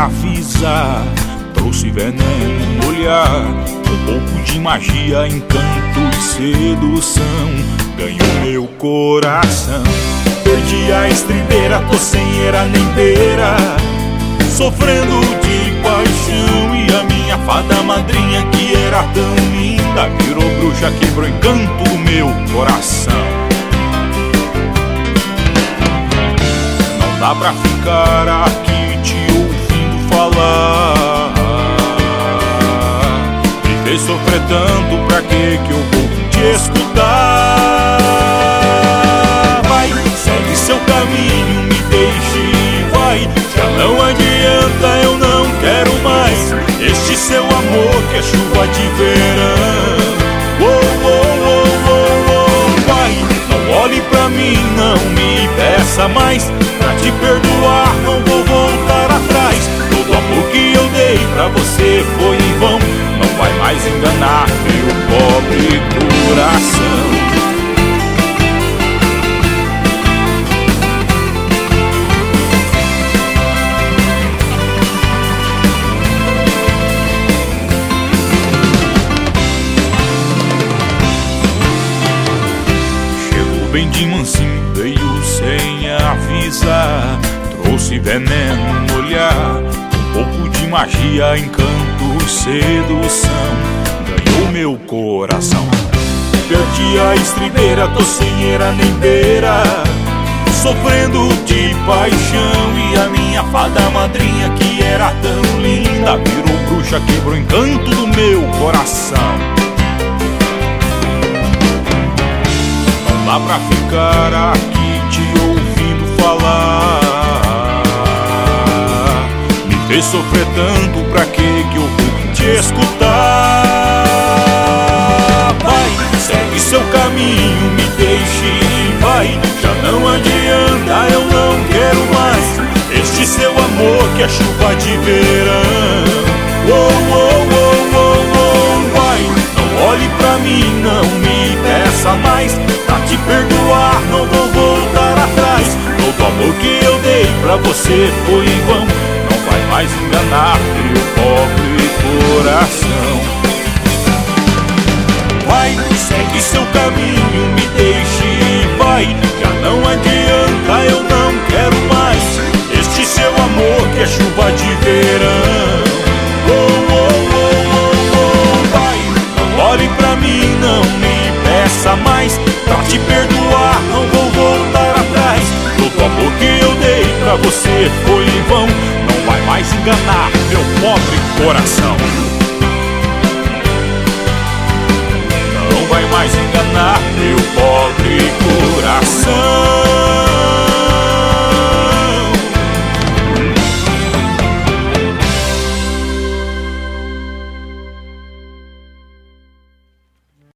avisa. Trouxe veneno no olhar, um pouco de magia, encanto e sedução. Ganhou meu coração. Perdi a estribeira, tô sem eira nem beira, sofrendo de paixão. E a minha fada madrinha, que era tão linda, virou bruxa, quebrou encanto do meu coração. Não dá pra ficar aqui te ouvindo falar, me fez sofrer tanto, pra que eu vou te escutar? Vai, segue seu caminho, me deixe e vai. Já não adianta, eu não quero mais este seu amor que é chuva de verão. Vai, não olhe pra mim, não me peça mais. Pra te perdoar não vou voltar atrás. Todo amor que eu dei pra você foi em vão. Não vai mais enganar meu pobre coração. Bem de mansinho, veio sem avisar. Trouxe veneno no olhar, um pouco de magia, encanto e sedução. Ganhou meu coração. Perdi a estribeira, tô sem eira nem beira, sofrendo de paixão. E a minha fada madrinha, que era tão linda, virou bruxa, quebrou encanto do meu coração. Dá pra ficar aqui te ouvindo falar, me fez sofrer tanto, pra que eu vou te escutar? Vai, segue seu caminho, me deixe e vai. Já não adianta, eu não quero mais este seu amor que é chuva de verão. Vai, não olhe pra mim, não me peça mais. Pra te perdoar não vou voltar atrás. Todo amor que eu dei pra você foi em vão. Não vai mais enganar meu pobre coração. Vai, segue seu caminho, me deixe e vai. Já não adianta, eu não quero mais este seu amor que é chuva de verão. Vai, não olhe pra mim, não me peça mais. Pra te perdoar não vou voltar atrás. Todo amor que eu dei pra você foi em vão. Não vai mais enganar meu pobre coração. Não vai mais enganar meu pobre coração.